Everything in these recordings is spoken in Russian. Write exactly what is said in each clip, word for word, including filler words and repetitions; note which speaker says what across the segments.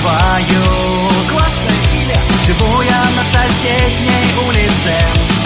Speaker 1: забиваю.
Speaker 2: Классное имя.
Speaker 1: Живу я на соседней улице.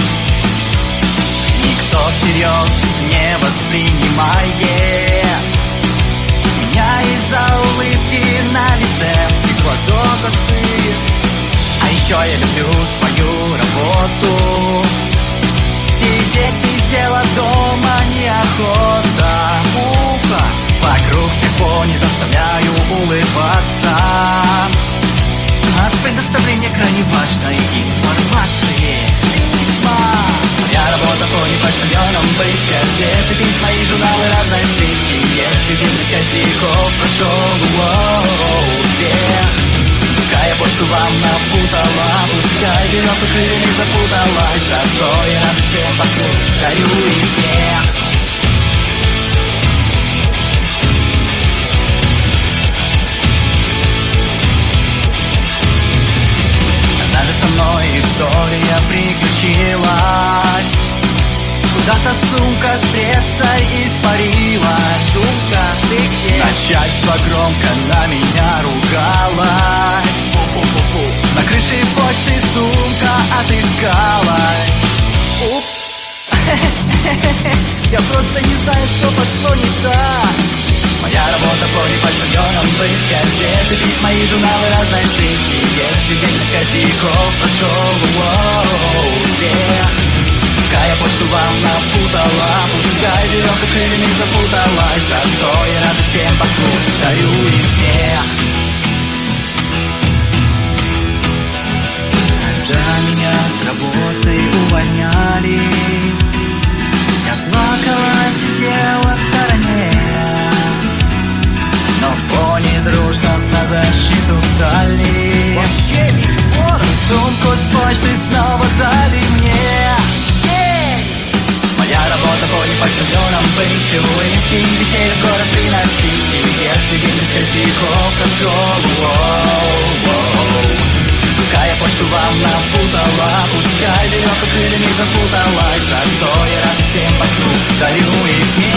Speaker 1: Никто всерьез не воспринимает меня из-за улыбки на лице и глаза косые. А еще я люблю свою работу. Сидеть без дела дома неохота.
Speaker 2: Скука.
Speaker 1: Вокруг всего не заставляю улыбаться от предоставления крайне важной информации.
Speaker 2: Письма.
Speaker 1: Моя работа по непочтальоном быть газеты, письма и журналы разной сети. Если день косяков прошел, воу, пускай я почту вам напутала, пускай веревка крыльями запуталась, зато я рад всем вокруг дарю и смех. Однажды со мной история приключилась. Куда-то сумка с прессой испарилась.
Speaker 2: Сумка, ты где?
Speaker 1: Начальство громко на меня ругалось.
Speaker 2: Фу-фу-фу-фу.
Speaker 1: На крыше почты сумка отыскалась.
Speaker 2: Упс. Я просто не знаю, что пошло не так.
Speaker 1: Моя работа по непочтальонам быть газеты, письма и журналы разной сети. Если день без косяков прошел, воу, успех. Пускай я почту вам напутала, пускай веревка крыльями запуталась, зато я рад всем вокруг дарю и смех. Когда меня с работы увольняли, я плакала, сидела в стороне, но пони дружно на защиту встали.
Speaker 2: Вообще не спор.
Speaker 1: Сумку с почты снова дали мне. Моя работа по непочтальонам быть улыбки и веселье в город приносить. И если день без косяков прошел, воу-воу. Пускай я почту вам напутала, пускай веревка крыльями запуталась, зато я рад всем вокруг дарю и смех.